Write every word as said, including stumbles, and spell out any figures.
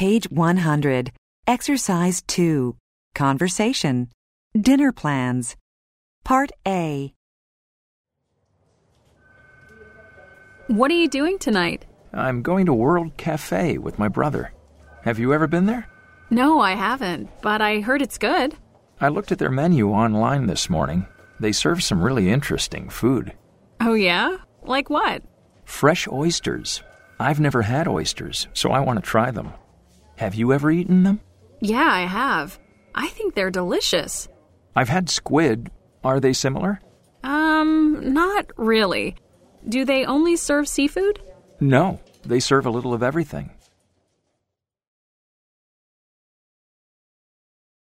Page one hundred. Exercise two. Conversation. Dinner plans. Part A. What are you doing tonight? I'm going to World Cafe with my brother. Have you ever been there? No, I haven't, but I heard it's good. I looked at their menu online this morning. They serve some really interesting food. Oh, yeah? Like what? Fresh oysters. I've never had oysters, so I want to try them. Have you ever eaten them? Yeah, I have. I think they're delicious. I've had squid. Are they similar? Um, not really. Do they only serve seafood? No, they serve a little of everything.